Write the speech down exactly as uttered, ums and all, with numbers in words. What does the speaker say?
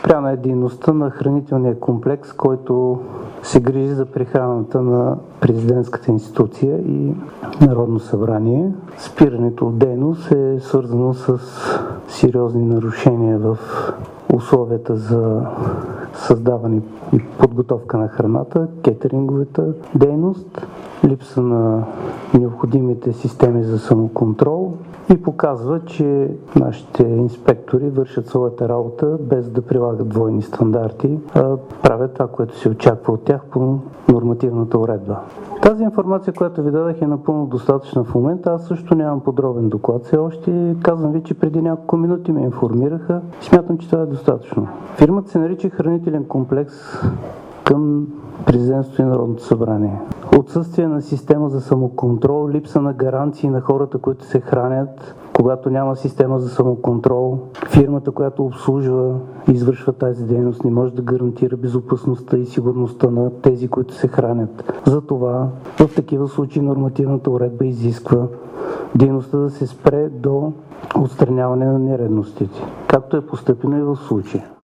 Спряна е дейността на хранителния комплекс, който се грижи за прехраната на президентската институция и Народно събрание. Спирането от дейност е свързано с сериозни нарушения в условията за създаване и подготовка на храната, кетеринговата дейност, липса на необходимите системи за самоконтрол и показва, че нашите инспектори вършат своята работа без да прилагат двойни стандарти, а правят това, което се очаква от тях по нормативната уредба. Тази информация, която ви дадах, е напълно достатъчна в момента. Аз също нямам подробен доклад все още. Казвам ви, че преди няколко минути ме информираха. Смятам, че това е достатъчно. Фирмата се нарича Хранителен комплекс към Президентството и Народното събрание. Отсъствие на система за самоконтрол, липса на гаранции на хората, които се хранят, когато няма система за самоконтрол. Фирмата, която обслужва и извършва тази дейност, не може да гарантира безопасността и сигурността на тези, които се хранят. Затова в такива случаи нормативната уредба изисква дейността да се спре до отстраняване на нередностите, както е постъпено и в случая.